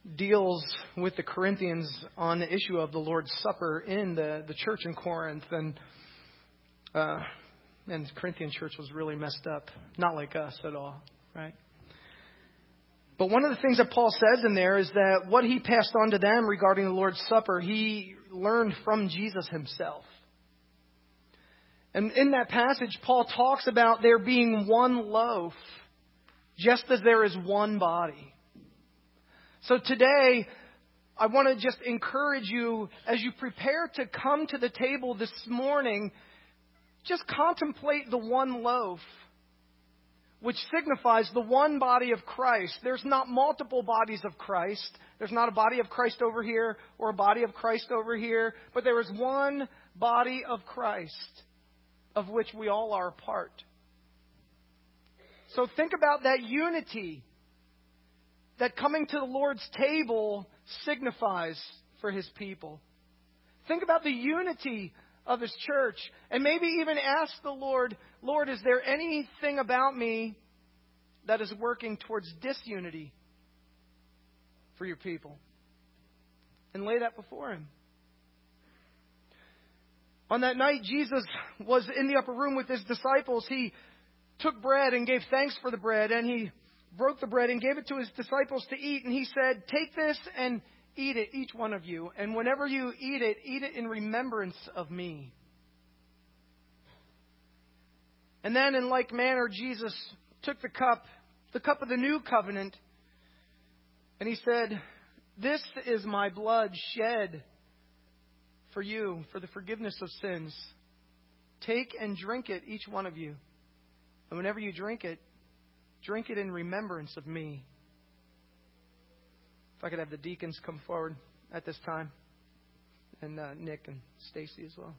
deals with the Corinthians on the issue of the Lord's Supper in the church in Corinth. And the Corinthian church was really messed up. Not like us at all, right? But one of the things that Paul says in there is that what he passed on to them regarding the Lord's Supper, he learned from Jesus himself. And in that passage, Paul talks about there being one loaf, just as there is one body. So today, I want to just encourage you, as you prepare to come to the table this morning, just contemplate the one loaf, which signifies the one body of Christ. There's not multiple bodies of Christ. There's not a body of Christ over here or a body of Christ over here. But there is one body of Christ, of which we all are a part. So think about that unity that coming to the Lord's table signifies for His people. Think about the unity of His church. And maybe even ask the Lord, Lord, is there anything about me that is working towards disunity for your people? And lay that before Him. On that night, Jesus was in the upper room with His disciples. He took bread and gave thanks for the bread. And He broke the bread and gave it to His disciples to eat. And He said, take this and eat it, each one of you. And whenever you eat it in remembrance of me. And then in like manner, Jesus took the cup of the new covenant, and He said, this is my blood shed for you, for the forgiveness of sins. Take and drink it, each one of you. And whenever you drink it in remembrance of me. If I could have the deacons come forward at this time. And Nick and Stacy as well.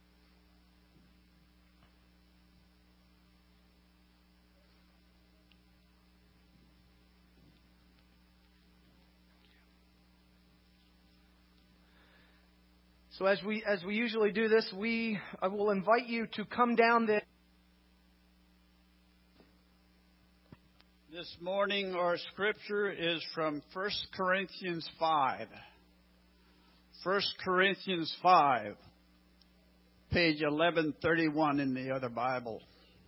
So as we usually do this, I will invite you to come down there. This morning our scripture is from 1 Corinthians 5. 1 Corinthians 5, page 1131 in the other Bible.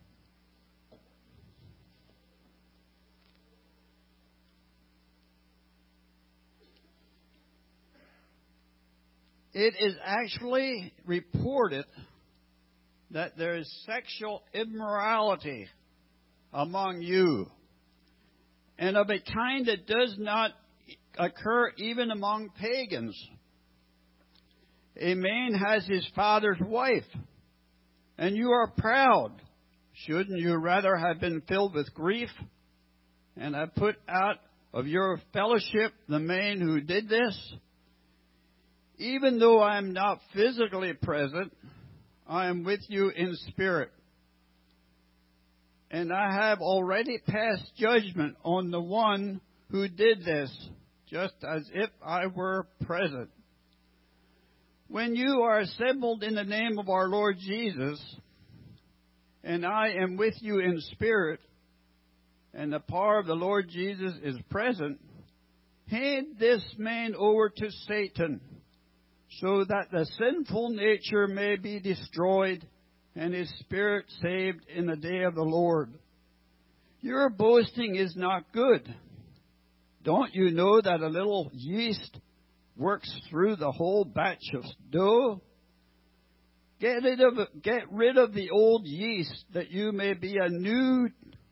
It is actually reported that there is sexual immorality among you, and of a kind that does not occur even among pagans. A man has his father's wife, and you are proud. Shouldn't you rather have been filled with grief and have put out of your fellowship the man who did this? Even though I am not physically present, I am with you in spirit. And I have already passed judgment on the one who did this, just as if I were present. When you are assembled in the name of our Lord Jesus, and I am with you in spirit, and the power of the Lord Jesus is present, hand this man over to Satan, so that the sinful nature may be destroyed and his spirit saved in the day of the Lord. Your boasting is not good. Don't you know that a little yeast works through the whole batch of dough? Get rid of the old yeast, that you may be a new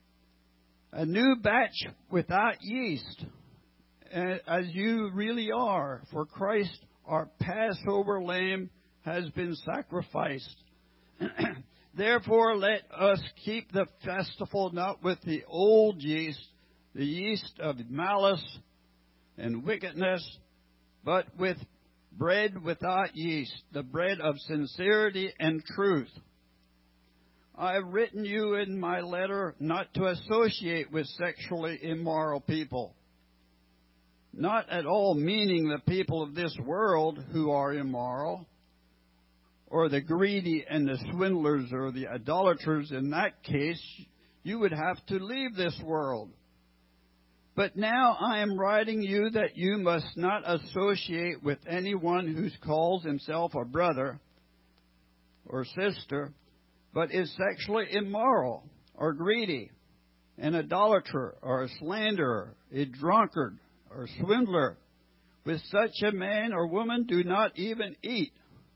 batch without yeast, as you really are. For Christ, our Passover lamb, has been sacrificed. Therefore, let us keep the festival not with the old yeast, the yeast of malice and wickedness, but with bread without yeast, the bread of sincerity and truth. I have written you in my letter not to associate with sexually immoral people. Not at all meaning the people of this world who are immoral, or the greedy and the swindlers or the idolaters. In that case, you would have to leave this world. But now I am writing you that you must not associate with anyone who calls himself a brother or sister, but is sexually immoral or greedy, an idolater or a slanderer, a drunkard or swindler. With such a man or woman do not even eat.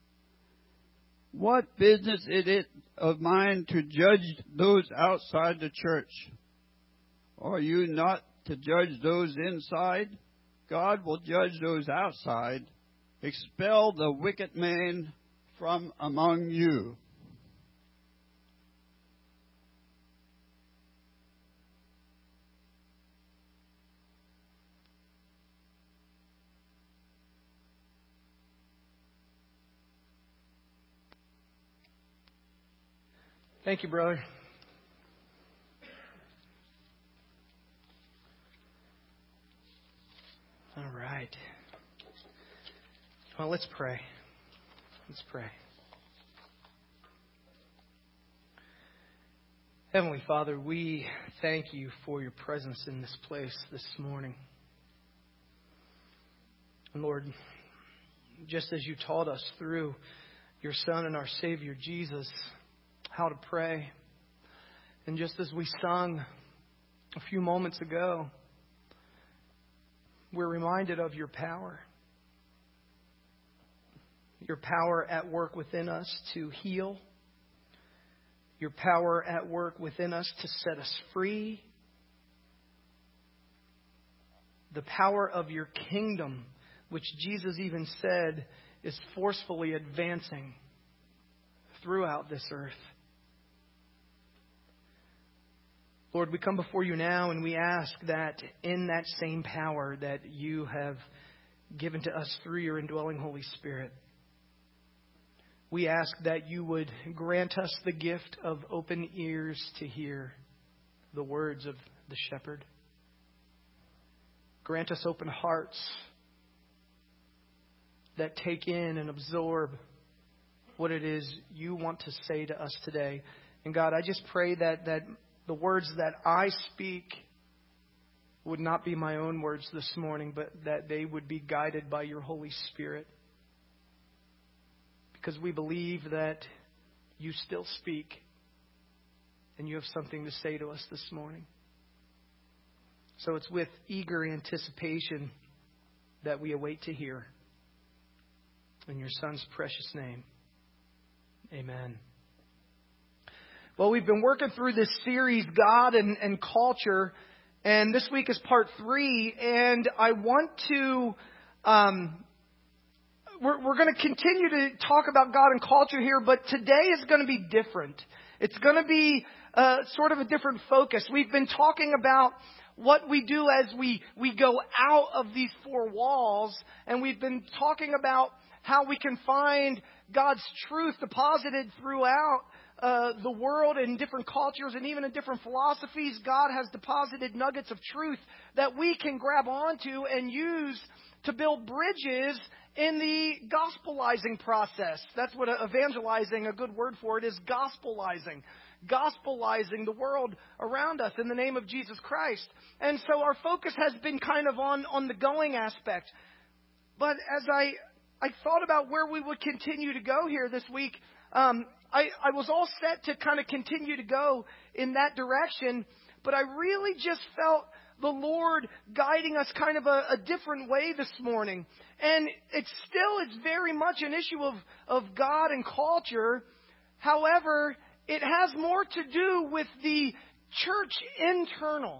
What business is it of mine to judge those outside the church? Are you not to judge those inside? God will judge those outside. Expel the wicked man from among you. Thank you, brother. All right. Well, let's pray. Let's pray. Heavenly Father, we thank you for your presence in this place this morning. And Lord, just as you taught us through your Son and our Savior Jesus how to pray, and just as we sung a few moments ago, we're reminded of your power. Your power at work within us to heal. Your power at work within us to set us free. The power of your kingdom, which Jesus even said is forcefully advancing throughout this earth. Lord, we come before you now and we ask that in that same power that you have given to us through your indwelling Holy Spirit, we ask that you would grant us the gift of open ears to hear the words of the shepherd. Grant us open hearts that take in and absorb what it is you want to say to us today. And God, I just pray that the words that I speak would not be my own words this morning, but that they would be guided by your Holy Spirit. Because we believe that you still speak and you have something to say to us this morning. So it's with eager anticipation that we await to hear. In your Son's precious name, amen. Well, we've been working through this series, God and Culture, and this week is part 3. And I want to, we're going to continue to talk about God and culture here, but today is going to be different. It's going to be sort of a different focus. We've been talking about what we do as we go out of these 4 walls, and we've been talking about how we can find God's truth deposited throughout the world in different cultures and even in different philosophies. God has deposited nuggets of truth that we can grab onto and use to build bridges in the gospelizing process. That's what evangelizing, a good word for it, is gospelizing. Gospelizing the world around us in the name of Jesus Christ. And so our focus has been kind of on the going aspect. But as I thought about where we would continue to go here this week, I was all set to kind of continue to go in that direction, but I really just felt the Lord guiding us kind of a different way this morning. And it's very much an issue of God and culture. However, it has more to do with the church internal.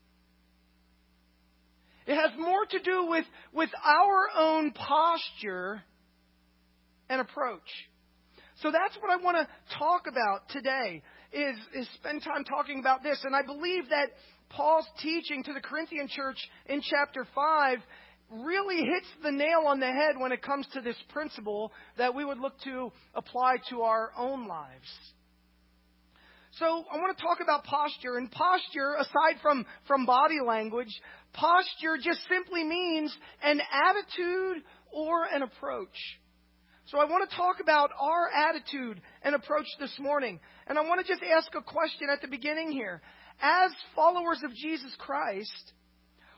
It has more to do with our own posture and approach. So that's what I want to talk about today, is spend time talking about this. And I believe that Paul's teaching to the Corinthian church in chapter 5 really hits the nail on the head when it comes to this principle that we would look to apply to our own lives. So I want to talk about posture. And posture, aside from body language, posture just simply means an attitude or an approach. So I want to talk about our attitude and approach this morning. And I want to just ask a question at the beginning here. As followers of Jesus Christ,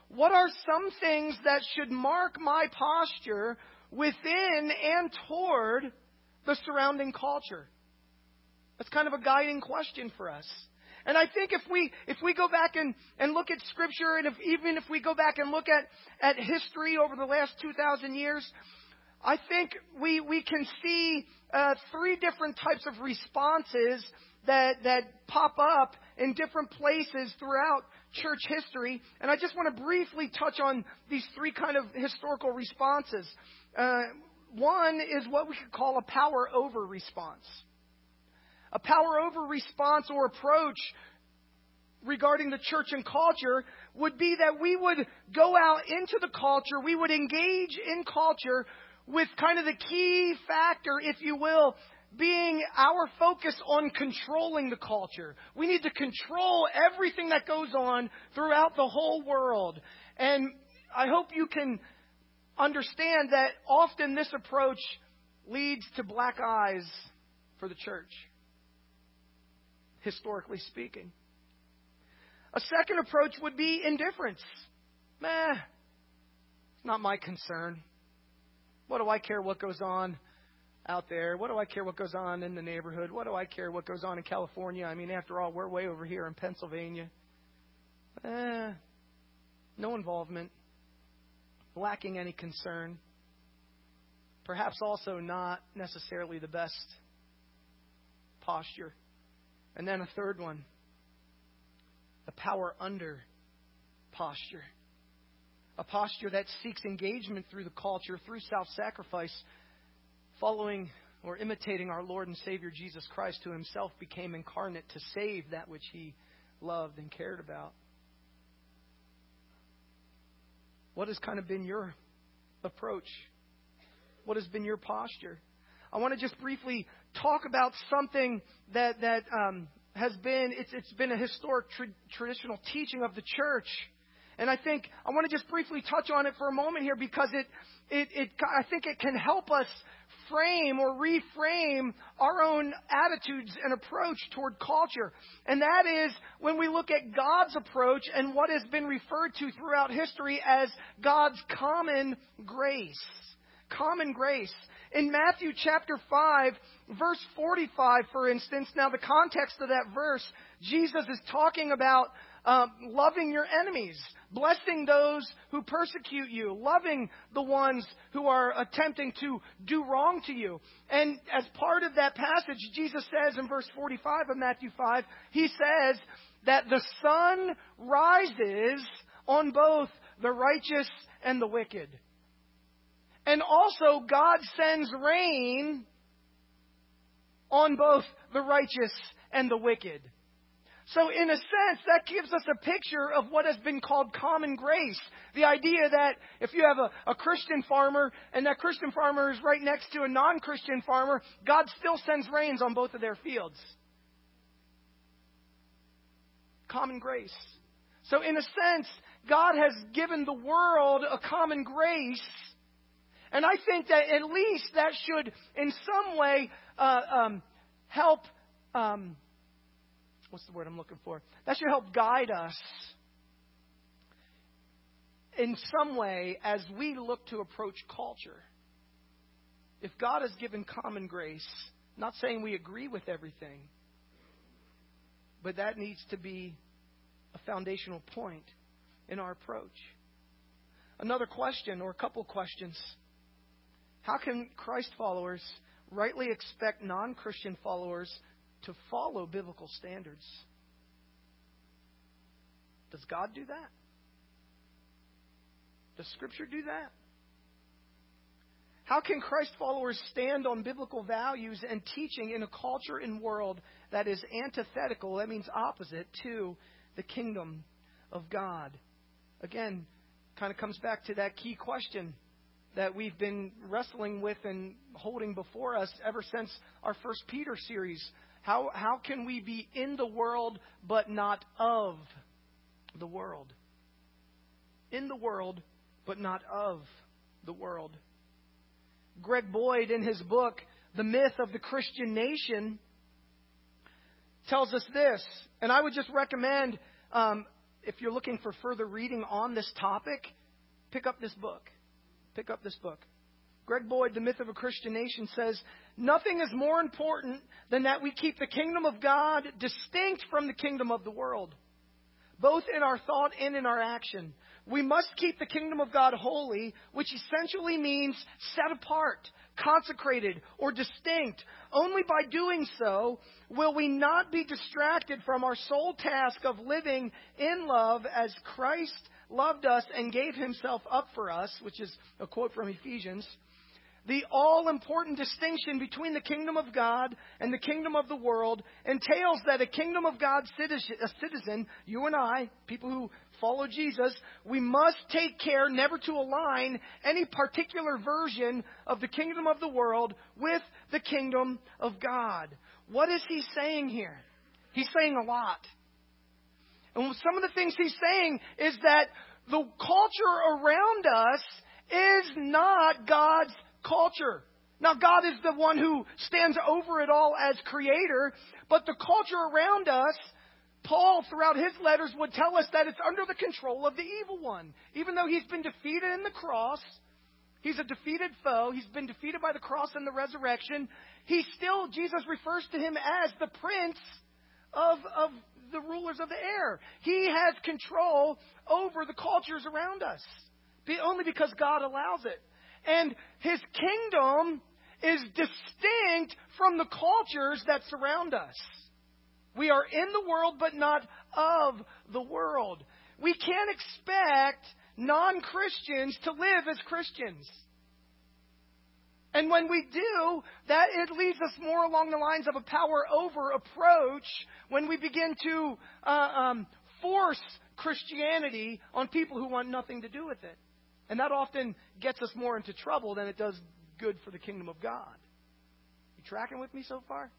what are some things that should mark my posture within and toward the surrounding culture? That's kind of a guiding question for us. And I think if we go back and look at Scripture, and even if we go back and look at history over the last 2,000 years, I think we can see three different types of responses that pop up in different places throughout church history. And I just want to briefly touch on these three kind of historical responses. One is what we could call a power over response. A power over response or approach regarding the church and culture would be that we would go out into the culture, we would engage in culture with kind of the key factor, if you will, being our focus on controlling the culture. We need to control everything that goes on throughout the whole world. And I hope you can understand that often this approach leads to black eyes for the church, historically speaking. A second approach would be indifference. It's not my concern. What do I care what goes on out there? What do I care what goes on in the neighborhood? What do I care what goes on in California? I mean, after all, we're way over here in Pennsylvania. No involvement. Lacking any concern. Perhaps also not necessarily the best posture. And then a third one, the power under posture. A posture that seeks engagement through the culture, through self-sacrifice, following or imitating our Lord and Savior Jesus Christ, who himself became incarnate to save that which he loved and cared about. What has kind of been your approach? What has been your posture? I want to just briefly talk about something that has been, it's been a historic traditional teaching of the church. And I think I want to just briefly touch on it for a moment here, because I think it can help us frame or reframe our own attitudes and approach toward culture. And that is when we look at God's approach and what has been referred to throughout history as God's common grace. Common grace. In Matthew chapter 5, verse 45, for instance, now the context of that verse, Jesus is talking about loving your enemies, blessing those who persecute you, loving the ones who are attempting to do wrong to you. And as part of that passage, Jesus says in verse 45 of Matthew 5, he says that the sun rises on both the righteous and the wicked. And also God sends rain on both the righteous and the wicked. So in a sense, that gives us a picture of what has been called common grace. The idea that if you have a Christian farmer and that Christian farmer is right next to a non-Christian farmer, God still sends rains on both of their fields. Common grace. So in a sense, God has given the world a common grace. And I think that at least that should in some way help... what's the word I'm looking for? That should help guide us in some way as we look to approach culture. If God has given common grace, not saying we agree with everything, but that needs to be a foundational point in our approach. Another question, or a couple questions. How can Christ followers rightly expect non-Christian followers to follow biblical standards? Does God do that? Does Scripture do that? How can Christ followers stand on biblical values and teaching in a culture and world that is antithetical, that means opposite, to the kingdom of God? Again, kind of comes back to that key question that we've been wrestling with and holding before us ever since our First Peter series. How can we be in the world but not of the world? In the world but not of the world. Greg Boyd, in his book, The Myth of the Christian Nation, tells us this. And I would just recommend if you're looking for further reading on this topic, pick up this book. Pick up this book. Greg Boyd, The Myth of a Christian Nation, says, nothing is more important than that we keep the kingdom of God distinct from the kingdom of the world, both in our thought and in our action. We must keep the kingdom of God holy, which essentially means set apart, consecrated, or distinct. Only by doing so will we not be distracted from our sole task of living in love as Christ loved us and gave himself up for us, which is a quote from Ephesians. The all-important distinction between the kingdom of God and the kingdom of the world entails that a kingdom of God citizen, you and I, people who follow Jesus, we must take care never to align any particular version of the kingdom of the world with the kingdom of God. What is he saying here? He's saying a lot. And some of the things he's saying is that the culture around us is not God's culture. Now, God is the one who stands over it all as creator, but the culture around us, Paul, throughout his letters, would tell us that it's under the control of the evil one. Even though he's been defeated in the cross, he's a defeated foe, he's been defeated by the cross and the resurrection, Jesus refers to him as the prince of the rulers of the air. He has control over the cultures around us, only because God allows it. And his kingdom is distinct from the cultures that surround us. We are in the world, but not of the world. We can't expect non-Christians to live as Christians. And when we do, that it leads us more along the lines of a power over approach when we begin to force Christianity on people who want nothing to do with it. And that often gets us more into trouble than it does good for the kingdom of God. You tracking with me so far?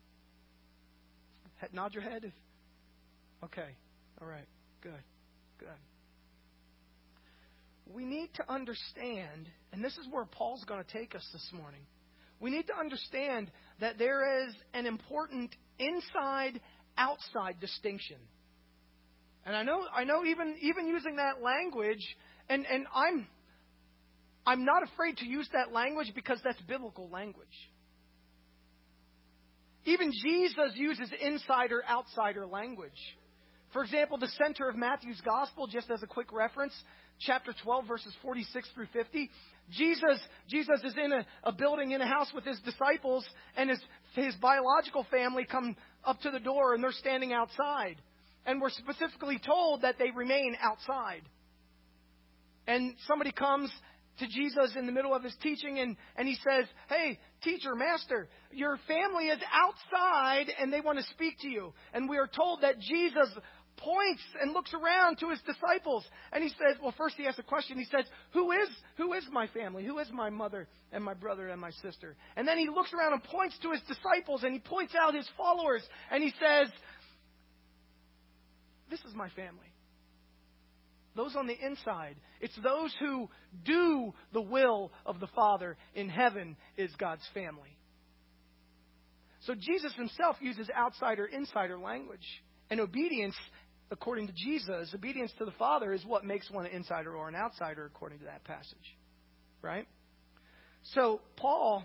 Nod your head. Okay. All right. Good. We need to understand, and this is where Paul's going to take us this morning. We need to understand that there is an important inside-outside distinction. And I know even using that language, and I'm not afraid to use that language because that's biblical language. Even Jesus uses insider-outsider language. For example, the center of Matthew's gospel, just as a quick reference, chapter 12, verses 46 through 50. Jesus is in a building, in a house with his disciples, and his biological family come up to the door, and they're standing outside. And we're specifically told that they remain outside. And somebody comes to Jesus in the middle of his teaching, and he says, hey, teacher, master, your family is outside and they want to speak to you. And we are told that Jesus points and looks around to his disciples. And he says, well, first he asks a question. He says, who is my family? Who is my mother and my brother and my sister? And then he looks around and points to his disciples, and he points out his followers, and he says, this is my family. Those on the inside. It's those who do the will of the Father in heaven is God's family. So Jesus himself uses outsider-insider language. And obedience, according to Jesus, obedience to the Father is what makes one an insider or an outsider, according to that passage. Right? So Paul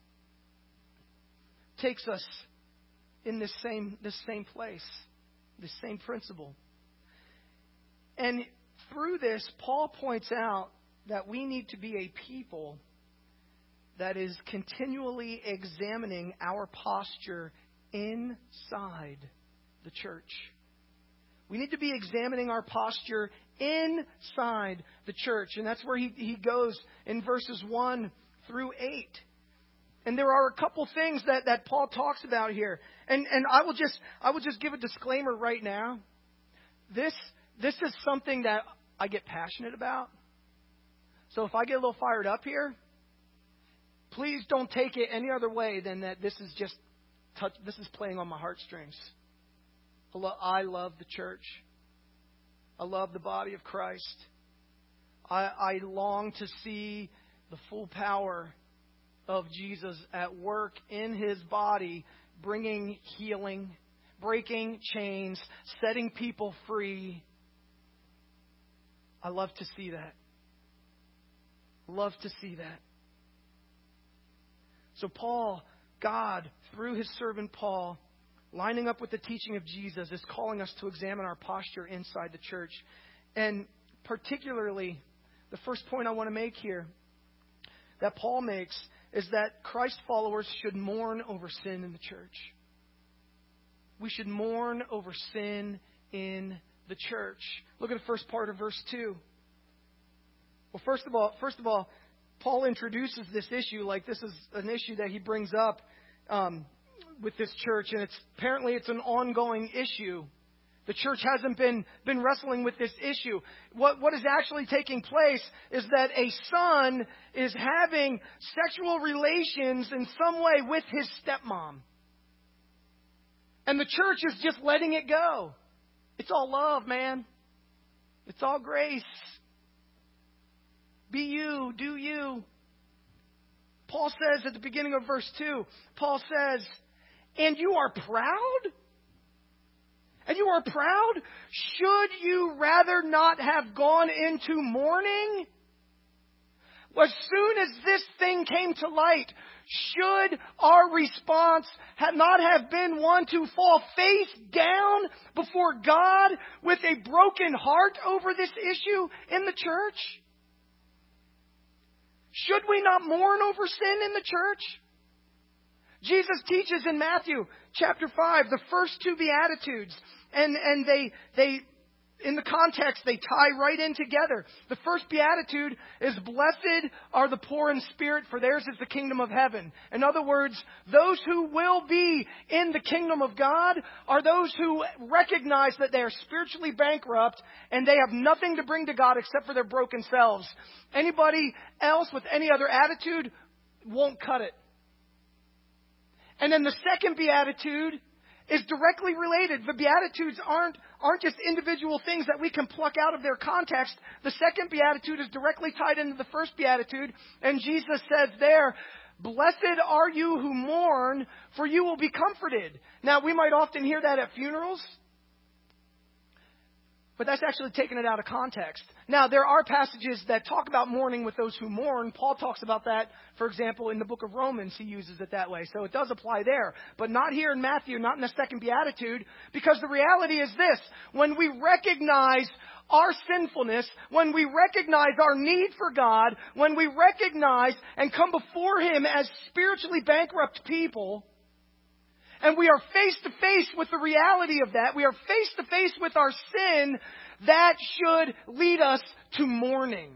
takes us in this same place, this same principle. And through this, Paul points out that we need to be a people that is continually examining our posture inside the church. We need to be examining our posture inside the church. And that's where he goes in verses 1 through 8. And there are a couple things that Paul talks about here. And I will just give a disclaimer right now. This is something that I get passionate about. So if I get a little fired up here, please don't take it any other way than that this is playing on my heartstrings. I love the church. I love the body of Christ. I long to see the full power of Jesus at work in his body, bringing healing, breaking chains, setting people free. I love to see that. Love to see that. So Paul, God, through his servant Paul, lining up with the teaching of Jesus, is calling us to examine our posture inside the church. And particularly, the first point I want to make here that Paul makes is that Christ followers should mourn over sin in the church. We should mourn over sin in the church. Look at the first part of verse 2. Well, first of all, Paul introduces this issue like this is an issue that he brings up with this church, and apparently it's an ongoing issue. The church hasn't been wrestling with this issue. What is actually taking place is that a son is having sexual relations in some way with his stepmom. And the church is just letting it go. It's all love, man. It's all grace. Be you, do you. Paul says at the beginning of verse 2, Paul says, and you are proud? And you are proud? Should you rather not have gone into mourning? As soon as this thing came to light, should our response not have been one to fall face down before God with a broken heart over this issue in the church? Should we not mourn over sin in the church? Jesus teaches in Matthew chapter 5 the first two Beatitudes, and they in the context, they tie right in together. The first beatitude is, blessed are the poor in spirit, for theirs is the kingdom of heaven. In other words, those who will be in the kingdom of God are those who recognize that they are spiritually bankrupt and they have nothing to bring to God except for their broken selves. Anybody else with any other attitude won't cut it. And then the second beatitude is directly related. The Beatitudes aren't just individual things that we can pluck out of their context. The second Beatitude is directly tied into the first Beatitude. And Jesus says there, blessed are you who mourn, for you will be comforted. Now, we might often hear that at funerals, but that's actually taking it out of context. Now, there are passages that talk about mourning with those who mourn. Paul talks about that, for example, in the book of Romans. He uses it that way. So it does apply there. But not here in Matthew, not in the second beatitude, because the reality is this. When we recognize our sinfulness, when we recognize our need for God, when we recognize and come before Him as spiritually bankrupt people, and we are face to face with the reality of that, we are face to face with our sin, that should lead us to mourning.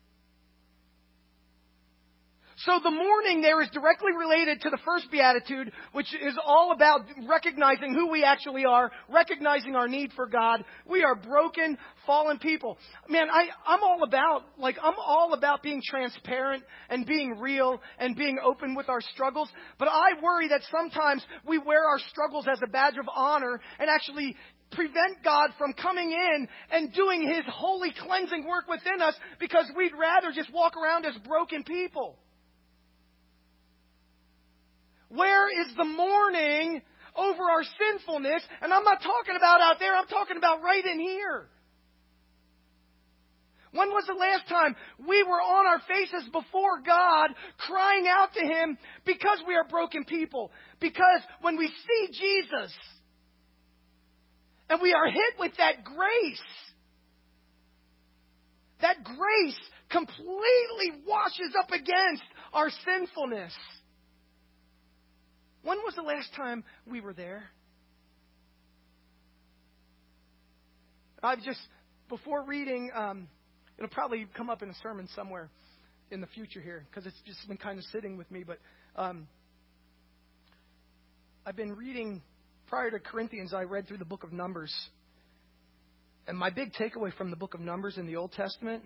So the mourning there is directly related to the first beatitude, which is all about recognizing who we actually are, recognizing our need for God. We are broken, fallen people. Man, I'm all about being transparent and being real and being open with our struggles. But I worry that sometimes we wear our struggles as a badge of honor and actually prevent God from coming in and doing His holy cleansing work within us because we'd rather just walk around as broken people. Where is the mourning over our sinfulness? And I'm not talking about out there, I'm talking about right in here. When was the last time we were on our faces before God crying out to Him because we are broken people? Because when we see Jesus and we are hit with that grace completely washes up against our sinfulness. When was the last time we were there? Before reading, it'll probably come up in a sermon somewhere in the future here, because it's just been kind of sitting with me. But I've been reading, prior to Corinthians, I read through the book of Numbers. And my big takeaway from the book of Numbers in the Old Testament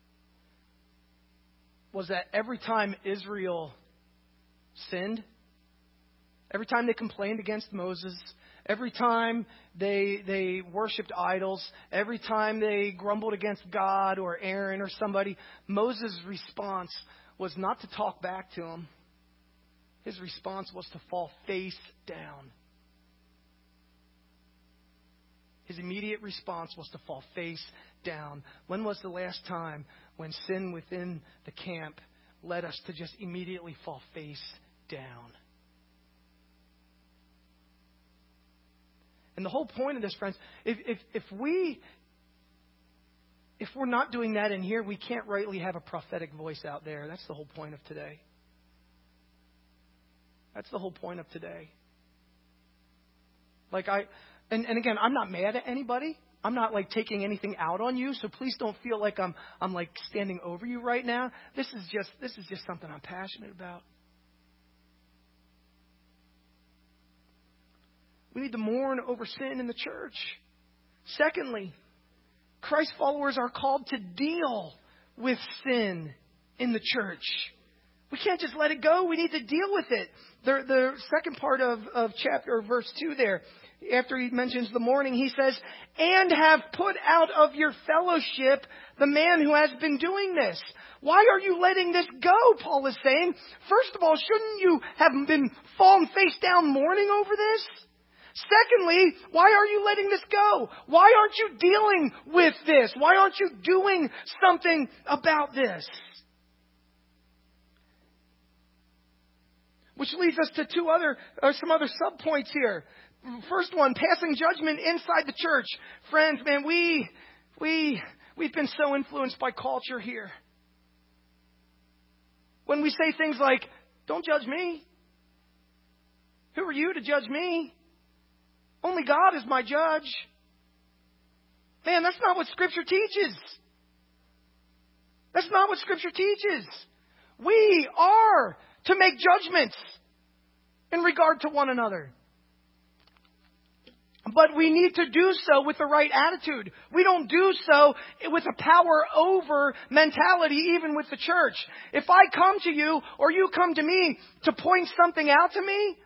was that every time Israel sinned, every time they complained against Moses, every time they worshipped idols, every time they grumbled against God or Aaron or somebody, Moses' response was not to talk back to him. His response was to fall face down. His immediate response was to fall face down. When was the last time when sin within the camp led us to just immediately fall face down? And the whole point of this, friends, if we're not doing that in here, we can't rightly have a prophetic voice out there. That's the whole point of today. That's the whole point of today. And again, I'm not mad at anybody. I'm not taking anything out on you, so please don't feel like I'm standing over you right now. This is just something I'm passionate about. We need to mourn over sin in the church. Secondly, Christ followers are called to deal with sin in the church. We can't just let it go. We need to deal with it. The second part of chapter, verse 2 there, after he mentions the mourning, he says, and have put out of your fellowship the man who has been doing this. Why are you letting this go, Paul is saying? First of all, shouldn't you have been fallen face down mourning over this? Secondly, why are you letting this go? Why aren't you dealing with this? Why aren't you doing something about this? Which leads us to some other subpoints here. First one, passing judgment inside the church. Friends, man, we've been so influenced by culture here. When we say things like, don't judge me. Who are you to judge me? Only God is my judge. Man, that's not what Scripture teaches. That's not what Scripture teaches. We are to make judgments in regard to one another. But we need to do so with the right attitude. We don't do so with a power over mentality, even with the church. If I come to you or you come to me to point something out to me,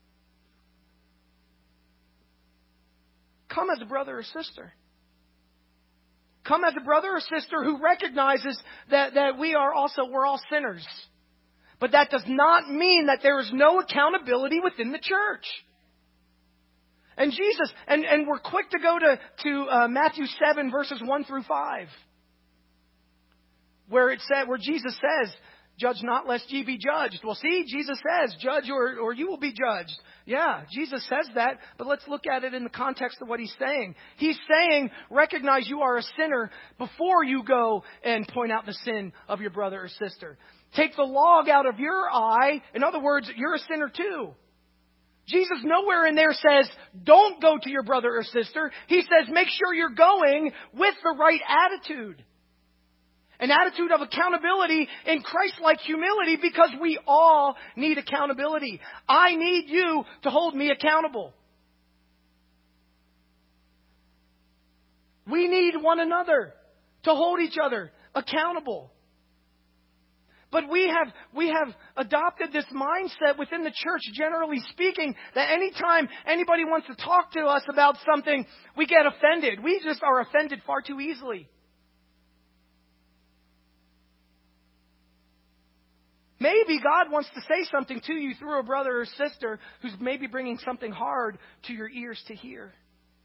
come as a brother or sister. Come as a brother or sister who recognizes that we're all sinners. But that does not mean that there is no accountability within the church. And Jesus, and we're quick to go to Matthew 7 verses 1 through 5, where Jesus says, "Judge not, lest ye be judged." Well, see, Jesus says, "Judge or you will be judged." Yeah, Jesus says that, but let's look at it in the context of what he's saying. He's saying, recognize you are a sinner before you go and point out the sin of your brother or sister. Take the log out of your eye. In other words, you're a sinner too. Jesus nowhere in there says, don't go to your brother or sister. He says, make sure you're going with the right attitude. An attitude of accountability in Christ-like humility, because we all need accountability. I need you to hold me accountable. We need one another to hold each other accountable. But we have adopted this mindset within the church, generally speaking, that anytime anybody wants to talk to us about something, we get offended. We just are offended far too easily. Maybe God wants to say something to you through a brother or sister who's maybe bringing something hard to your ears to hear.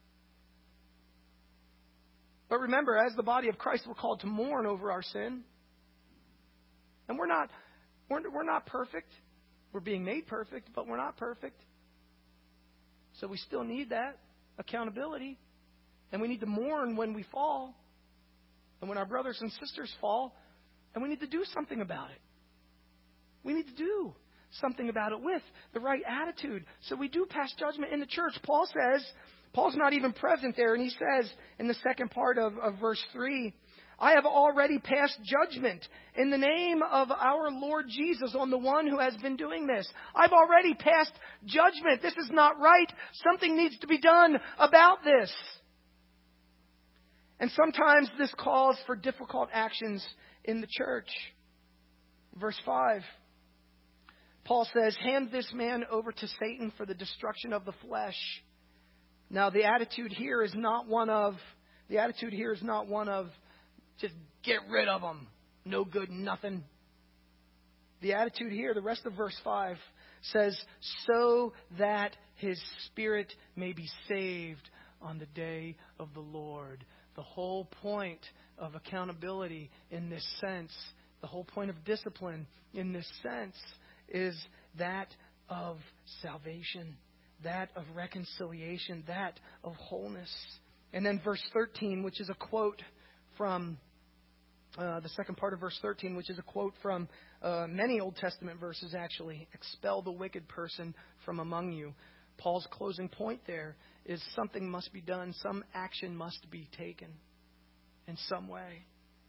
But remember, as the body of Christ, we're called to mourn over our sin. And we're not perfect. We're being made perfect, but we're not perfect. So we still need that accountability. And we need to mourn when we fall. And when our brothers and sisters fall. And we need to do something about it. We need to do something about it with the right attitude. So we do pass judgment in the church. Paul's not even present there. And he says in the second part of verse 3, I have already passed judgment in the name of our Lord Jesus on the one who has been doing this. I've already passed judgment. This is not right. Something needs to be done about this. And sometimes this calls for difficult actions in the church. Verse 5, Paul says, hand this man over to Satan for the destruction of the flesh. Now the attitude here is not one of just get rid of them. No good, nothing. The attitude here, the rest of verse 5 says, so that his spirit may be saved on the day of the Lord. the whole point of accountability in this sense, the whole point of discipline in this sense, is that of salvation, that of reconciliation, that of wholeness. And then verse 13, which is a quote from the second part of verse 13, which is a quote from many Old Testament verses, actually. Expel the wicked person from among you. Paul's closing point there is something must be done. Some action must be taken in some way.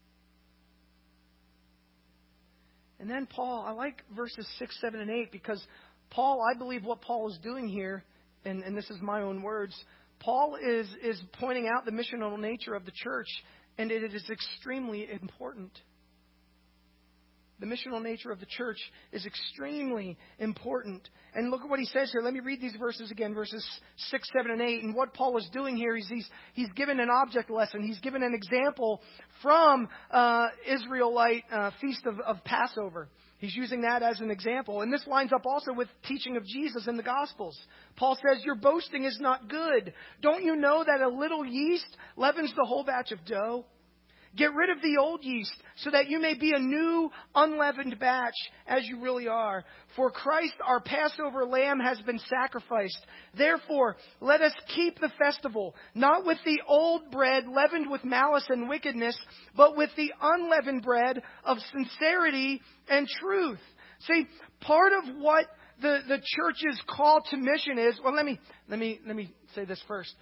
And then Paul, I like verses 6, 7, and 8 because Paul, I believe what Paul is doing here, and this is my own words, Paul is pointing out the missional nature of the church, and it is extremely important. The missional nature of the church is extremely important. And look at what he says here. Let me read these verses again, verses 6, 7, and 8. And what Paul is doing here is he's given an object lesson. He's given an example from Israelite feast of Passover. He's using that as an example. And this lines up also with teaching of Jesus in the Gospels. Paul says, your boasting is not good. Don't you know that a little yeast leavens the whole batch of dough? Get rid of the old yeast so that you may be a new unleavened batch as you really are. For Christ, our Passover lamb, has been sacrificed. Therefore, let us keep the festival, not with the old bread leavened with malice and wickedness, but with the unleavened bread of sincerity and truth. See, part of what the church's call to mission is, well, let me say this first.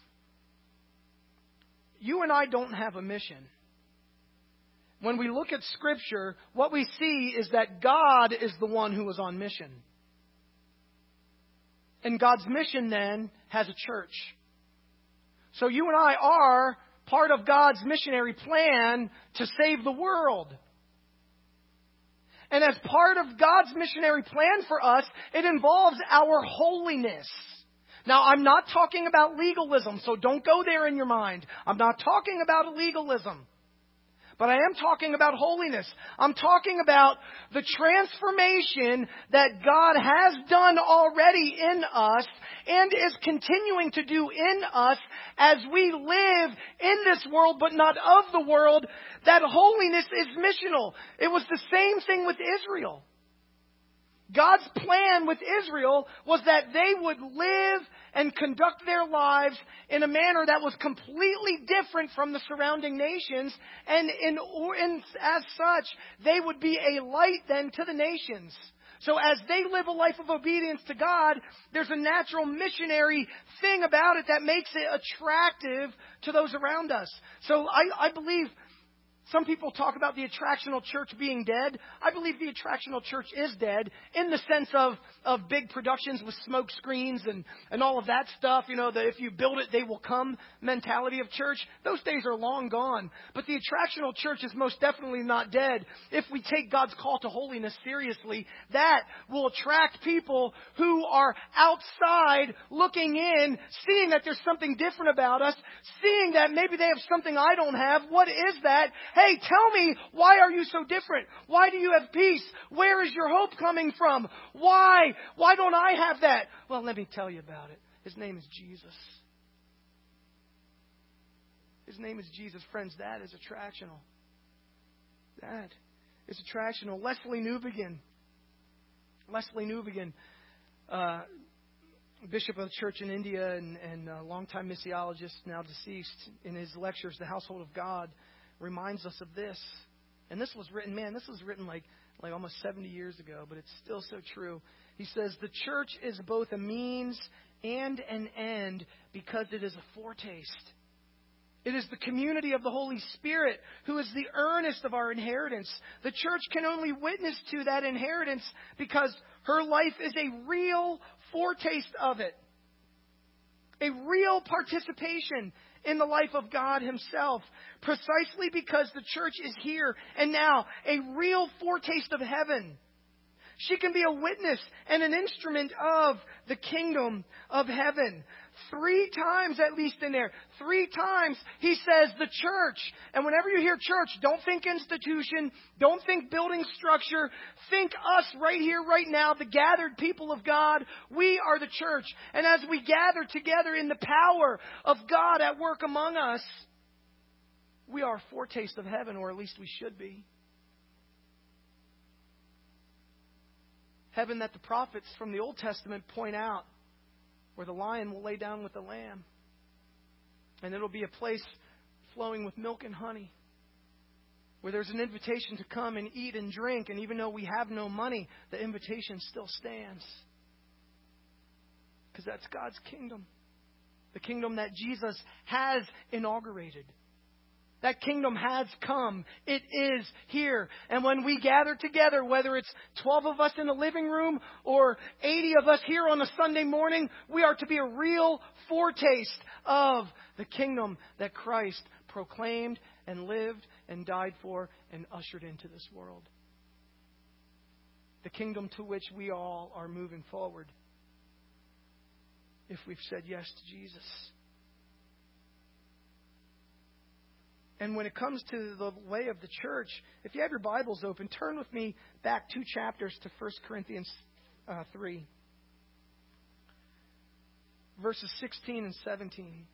You and I don't have a mission. When we look at Scripture, what we see is that God is the one who is on mission. And God's mission then has a church. So you and I are part of God's missionary plan to save the world. And as part of God's missionary plan for us, it involves our holiness. Now, I'm not talking about legalism, so don't go there in your mind. I'm not talking about legalism. But I am talking about holiness. I'm talking about the transformation that God has done already in us and is continuing to do in us as we live in this world but not of the world. That holiness is missional. It was the same thing with Israel. God's plan with Israel was that they would live and conduct their lives in a manner that was completely different from the surrounding nations. And as such, they would be a light then to the nations. So as they live a life of obedience to God, there's a natural missionary thing about it that makes it attractive to those around us. So I believe some people talk about the attractional church being dead. I believe the attractional church is dead in the sense of big productions with smoke screens and all of that stuff. You know, that if you build it, they will come mentality of church. Those days are long gone. But the attractional church is most definitely not dead. If we take God's call to holiness seriously, that will attract people who are outside looking in, seeing that there's something different about us, seeing that maybe they have something I don't have. What is that? Hey, tell me, why are you so different? Why do you have peace? Where is your hope coming from? Why? Why don't I have that? Well, let me tell you about it. His name is Jesus. His name is Jesus. Friends, that is attractional. That is attractional. Leslie Newbegin, bishop of the church in India and a longtime missiologist, now deceased, in his lectures, The Household of God, reminds us of this. And this was written like almost 70 years ago, but it's still so true. He says, the church is both a means and an end because it is a foretaste. It is the community of the Holy Spirit who is the earnest of our inheritance. The church can only witness to that inheritance because her life is a real foretaste of it. A real participation in the life of God Himself, precisely because the church is here and now, a real foretaste of heaven. She can be a witness and an instrument of the kingdom of heaven. 3 times at least in there. 3 times He says the church. And whenever you hear church, don't think institution. Don't think building structure. Think us right here, right now, the gathered people of God. We are the church. And as we gather together in the power of God at work among us, we are a foretaste of heaven, or at least we should be. Heaven that the prophets from the Old Testament point out, where the lion will lay down with the lamb. And it'll be a place flowing with milk and honey, where there's an invitation to come and eat and drink. And even though we have no money, the invitation still stands. Because that's God's kingdom. The kingdom that Jesus has inaugurated. That kingdom has come. It is here. And when we gather together, whether it's 12 of us in the living room or 80 of us here on a Sunday morning, we are to be a real foretaste of the kingdom that Christ proclaimed and lived and died for and ushered into this world. The kingdom to which we all are moving forward if we've said yes to Jesus. And when it comes to the way of the church, if you have your Bibles open, turn with me back 2 chapters to 1 Corinthians 3. Verses 16 and 17.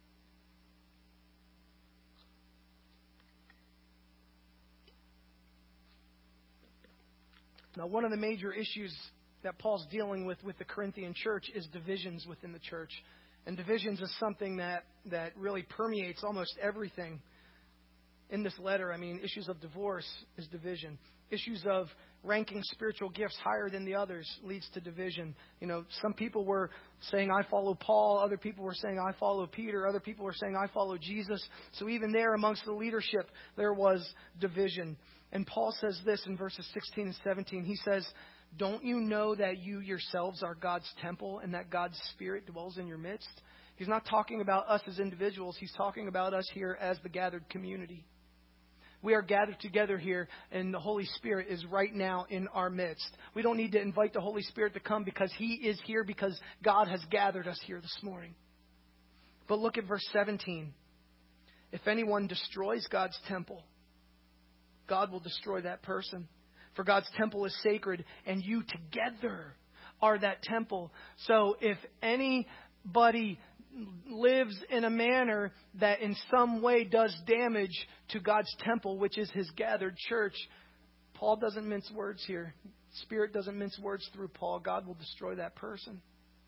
Now, one of the major issues that Paul's dealing with the Corinthian church is divisions within the church. And divisions is something that really permeates almost everything in this letter. I mean, issues of divorce is division. Issues of ranking spiritual gifts higher than the others leads to division. You know, some people were saying, I follow Paul. Other people were saying, I follow Peter. Other people were saying, I follow Jesus. So even there amongst the leadership, there was division. And Paul says this in verses 16 and 17. He says, don't you know that you yourselves are God's temple and that God's Spirit dwells in your midst? He's not talking about us as individuals. He's talking about us here as the gathered community. We are gathered together here, and the Holy Spirit is right now in our midst. We don't need to invite the Holy Spirit to come because He is here, because God has gathered us here this morning. But look at verse 17. If anyone destroys God's temple, God will destroy that person. For God's temple is sacred, and you together are that temple. So if anybody lives in a manner that in some way does damage to God's temple, which is His gathered church, Paul doesn't mince words here. Spirit doesn't mince words through Paul. God will destroy that person.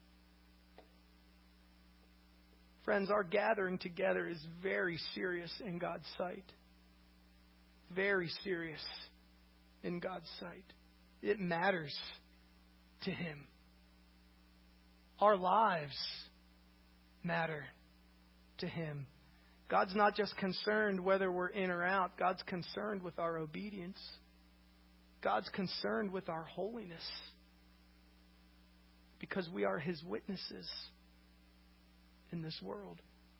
Friends, our gathering together is very serious in God's sight. Very serious in God's sight. It matters to Him. Our lives matter to Him. God's not just concerned whether we're in or out. God's concerned with our obedience. God's concerned with our holiness. Because we are His witnesses in this world.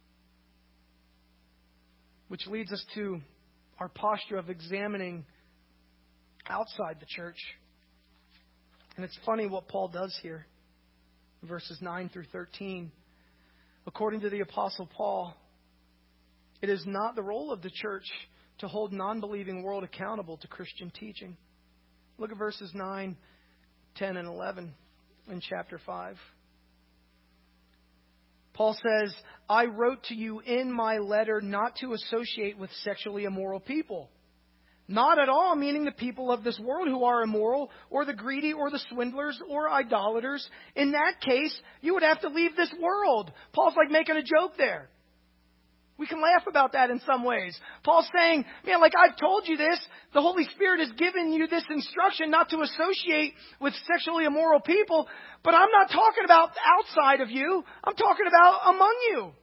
Which leads us to our posture of examining outside the church. And it's funny what Paul does here. Verses 9 through 13. According to the Apostle Paul, it is not the role of the church to hold non-believing world accountable to Christian teaching. Look at verses 9, 10, and 11 in chapter 5. Paul says, I wrote to you in my letter not to associate with sexually immoral people. Not at all meaning the people of this world who are immoral, or the greedy, or the swindlers, or idolaters. In that case, you would have to leave this world. Paul's like making a joke there. We can laugh about that in some ways. Paul's saying, man, like I've told you this, the Holy Spirit has given you this instruction not to associate with sexually immoral people, but I'm not talking about outside of you. I'm talking about among you.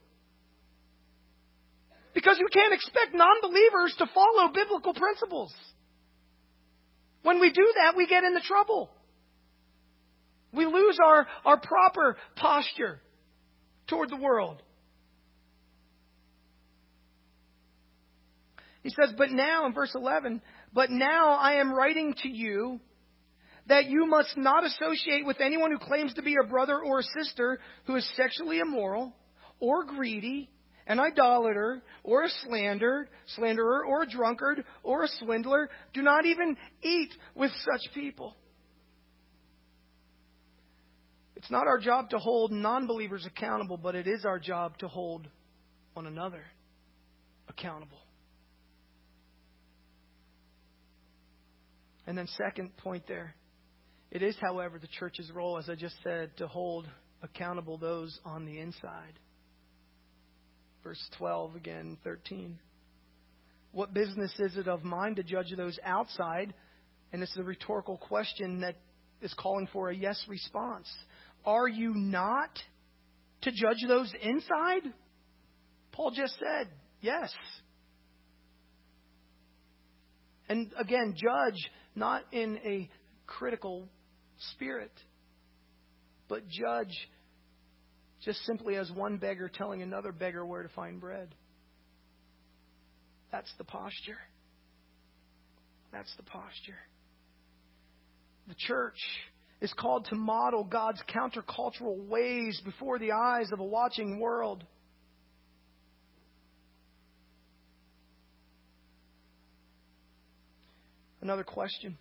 Because you can't expect non-believers to follow biblical principles. When we do that, we get into trouble. We lose our proper posture toward the world. He says, but now, in verse 11, but now I am writing to you that you must not associate with anyone who claims to be a brother or a sister who is sexually immoral or greedy, an idolater, or a slanderer, or a drunkard, or a swindler. Do not even eat with such people. It's not our job to hold non-believers accountable, but it is our job to hold one another accountable. And then second point there, it is, however, the church's role, as I just said, to hold accountable those on the inside. Verse 12 again, 13. What business is it of mine to judge those outside? And it's a rhetorical question that is calling for a yes response. Are you not to judge those inside? Paul just said, yes. And again, judge not in a critical spirit, but judge just simply as one beggar telling another beggar where to find bread. That's the posture. That's the posture. The church is called to model God's countercultural ways before the eyes of a watching world. Another question.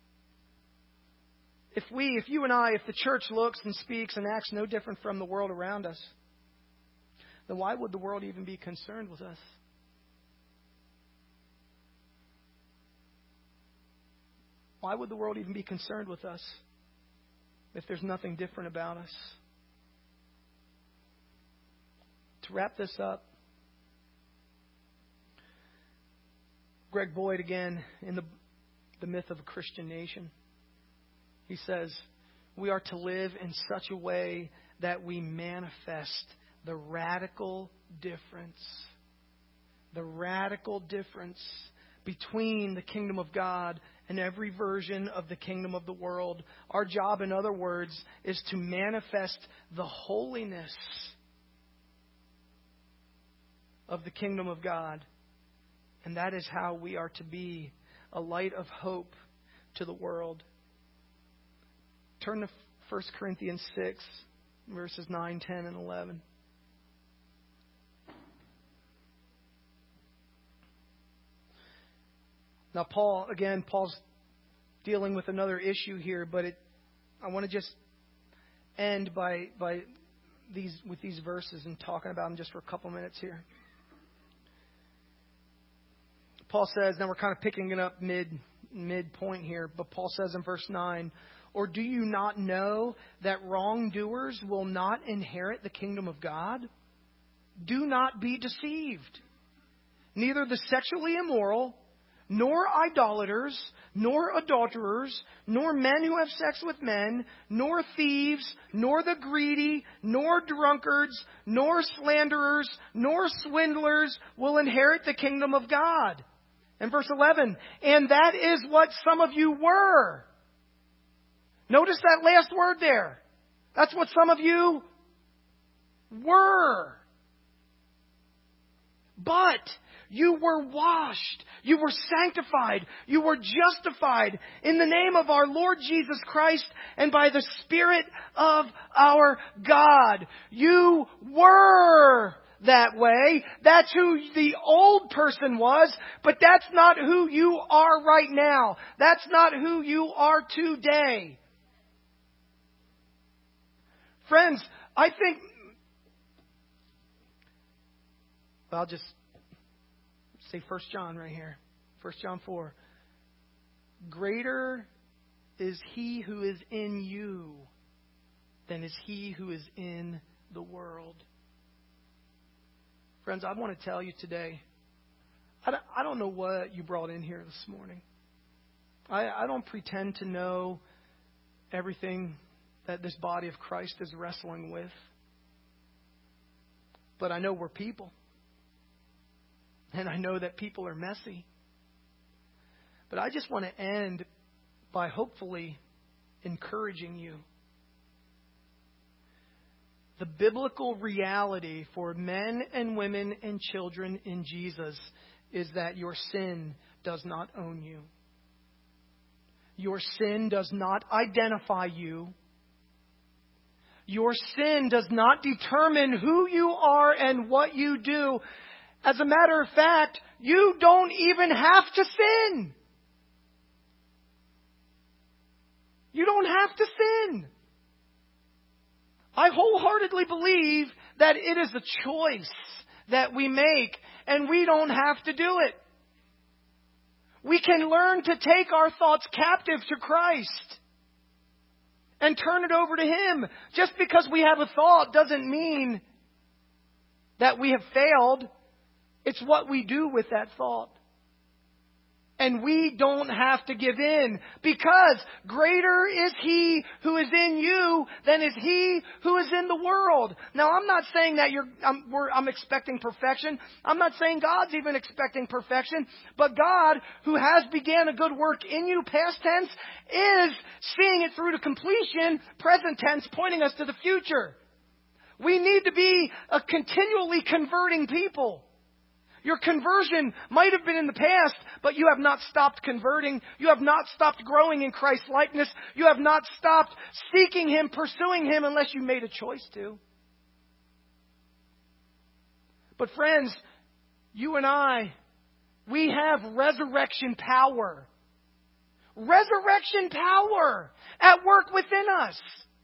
If the church looks and speaks and acts no different from the world around us, then why would the world even be concerned with us? Why would the world even be concerned with us if there's nothing different about us? To wrap this up, Greg Boyd again in the Myth of a Christian Nation. He says, we are to live in such a way that we manifest the radical difference between the kingdom of God and every version of the kingdom of the world. Our job, in other words, is to manifest the holiness of the kingdom of God. And that is how we are to be a light of hope to the world. Turn to 1 Corinthians 6, verses 9, 10, and 11. Now, Paul's dealing with another issue here, but I want to just end with these verses and talking about them just for a couple minutes here. Paul says, now we're kind of picking it up mid-point here, but Paul says in verse 9, or do you not know that wrongdoers will not inherit the kingdom of God? Do not be deceived. Neither the sexually immoral, nor idolaters, nor adulterers, nor men who have sex with men, nor thieves, nor the greedy, nor drunkards, nor slanderers, nor swindlers will inherit the kingdom of God. And verse 11, and that is what some of you were. Notice that last word there. That's what some of you were. But you were washed. You were sanctified. You were justified in the name of our Lord Jesus Christ and by the Spirit of our God. You were that way. That's who the old person was, but that's not who you are right now. That's not who you are today. Friends, I think, I'll just say 1 John right here. 1 John 4. Greater is he who is in you than is he who is in the world. Friends, I want to tell you today, I don't know what you brought in here this morning. I don't pretend to know everything that this body of Christ is wrestling with. But I know we're people. And I know that people are messy. But I just want to end by hopefully encouraging you. The biblical reality for men and women and children in Jesus is that your sin does not own you. Your sin does not identify you. Your sin does not determine who you are and what you do. As a matter of fact, you don't even have to sin. You don't have to sin. I wholeheartedly believe that it is a choice that we make, and we don't have to do it. We can learn to take our thoughts captive to Christ and turn it over to Him. Just because we have a thought doesn't mean that we have failed. It's what we do with that thought. And we don't have to give in, because greater is He who is in you than is he who is in the world. Now, I'm not saying that I'm expecting perfection. I'm not saying God's even expecting perfection. But God, who has began a good work in you, past tense, is seeing it through to completion, present tense, pointing us to the future. We need to be a continually converting people. Your conversion might have been in the past, but you have not stopped converting. You have not stopped growing in Christ's likeness. You have not stopped seeking Him, pursuing Him, unless you made a choice to. But friends, you and I, we have resurrection power. Resurrection power at work within us.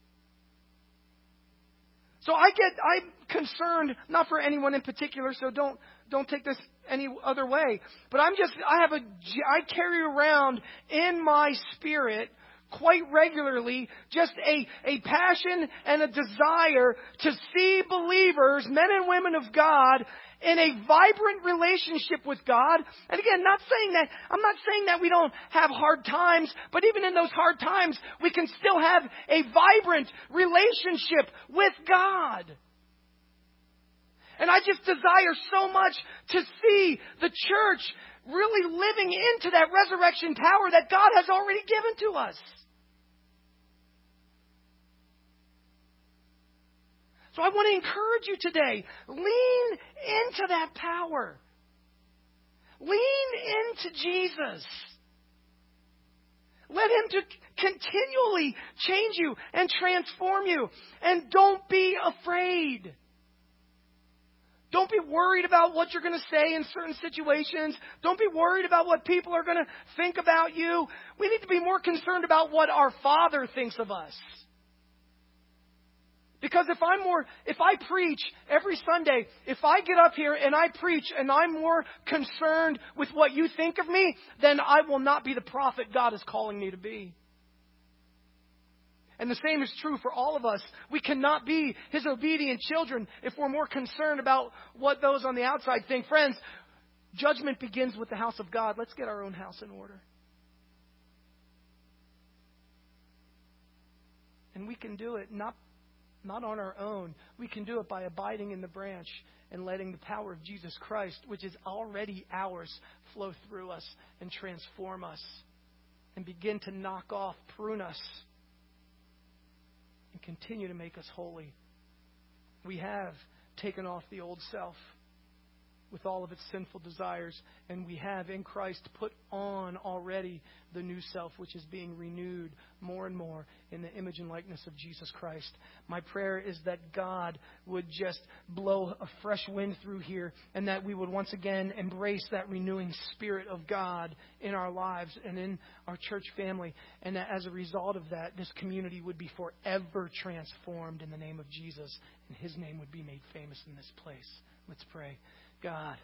So I'm concerned, not for anyone in particular, so don't take this any other way. But I carry around in my spirit quite regularly just a passion and a desire to see believers, men and women of God, in a vibrant relationship with God. And again, I'm not saying that we don't have hard times, but even in those hard times, we can still have a vibrant relationship with God. And I just desire so much to see the church really living into that resurrection power that God has already given to us. So I want to encourage you today, lean into that power. Lean into Jesus. Let Him to continually change you and transform you. And don't be afraid. Don't be worried about what you're going to say in certain situations. Don't be worried about what people are going to think about you. We need to be more concerned about what our Father thinks of us. Because if I preach every Sunday, if I get up here and I preach and I'm more concerned with what you think of me, then I will not be the prophet God is calling me to be. And the same is true for all of us. We cannot be His obedient children if we're more concerned about what those on the outside think. Friends, judgment begins with the house of God. Let's get our own house in order. And we can do it not on our own. We can do it by abiding in the branch and letting the power of Jesus Christ, which is already ours, flow through us and transform us and begin to knock off, prune us, and continue to make us holy. We have taken off the old self with all of its sinful desires, and we have in Christ put on already the new self, which is being renewed more and more in the image and likeness of Jesus Christ. My prayer is that God would just blow a fresh wind through here, and that we would once again embrace that renewing Spirit of God in our lives and in our church family, and that as a result of that, this community would be forever transformed in the name of Jesus, and His name would be made famous in this place. Let's pray. God,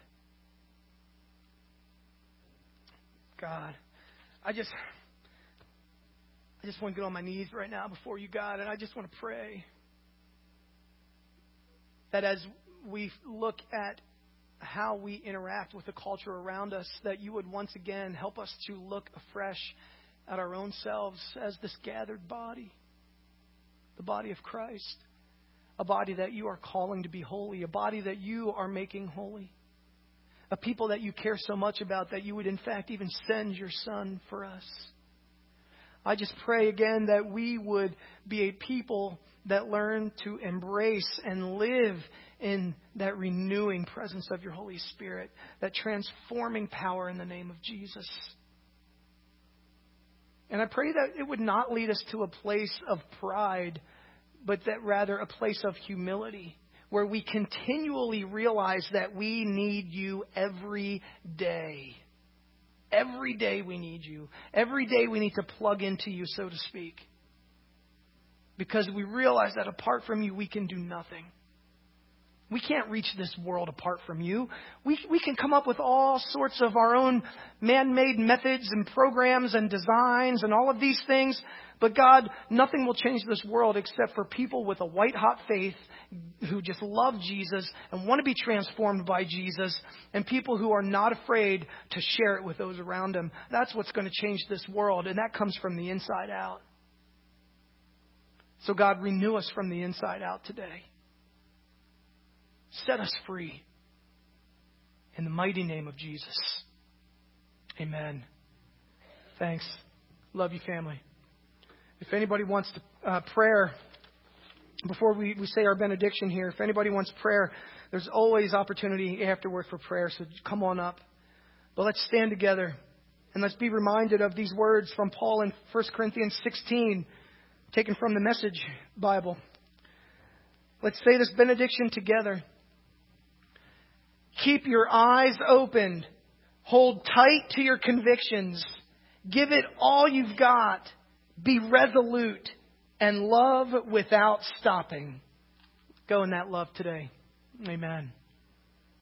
I just want to get on my knees right now before you, God, and I just want to pray that as we look at how we interact with the culture around us, that you would once again help us to look afresh at our own selves as this gathered body, the body of Christ. A body that you are calling to be holy. A body that you are making holy. A people that you care so much about that you would in fact even send your Son for us. I just pray again that we would be a people that learn to embrace and live in that renewing presence of your Holy Spirit. That transforming power in the name of Jesus. And I pray that it would not lead us to a place of pride, but that rather a place of humility, where we continually realize that we need you every day. Every day we need you. Every day we need to plug into you, so to speak. Because we realize that apart from you, we can do nothing. We can't reach this world apart from you. We can come up with all sorts of our own man-made methods and programs and designs and all of these things. But God, nothing will change this world except for people with a white-hot faith who just love Jesus and want to be transformed by Jesus, and people who are not afraid to share it with those around them. That's what's going to change this world, and that comes from the inside out. So God, renew us from the inside out today. Set us free. In the mighty name of Jesus. Amen. Thanks. Love you, family. If anybody wants to prayer, before we say our benediction here, if anybody wants prayer, there's always opportunity afterward for prayer, so come on up. But let's stand together and let's be reminded of these words from Paul in 1 Corinthians 16, taken from the Message Bible. Let's say this benediction together. Keep your eyes open. Hold tight to your convictions. Give it all you've got. Be resolute and love without stopping. Go in that love today. Amen.